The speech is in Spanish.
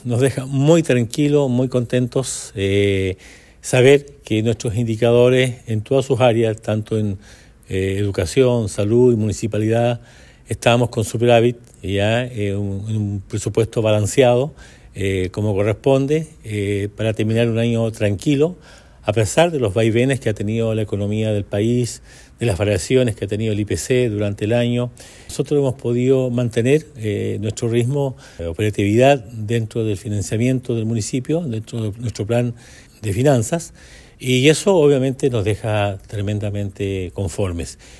Nos deja muy tranquilos, muy contentos saber que nuestros indicadores en todas sus áreas, tanto en educación, salud y municipalidad, estamos con superávit, ya un presupuesto balanceado como corresponde para terminar un año tranquilo, a pesar de los vaivenes que ha tenido la economía del país, de las variaciones que ha tenido el IPC durante el año. Nosotros hemos podido mantener nuestro ritmo de operatividad dentro del financiamiento del municipio, dentro de nuestro plan de finanzas, y eso obviamente nos deja tremendamente conformes.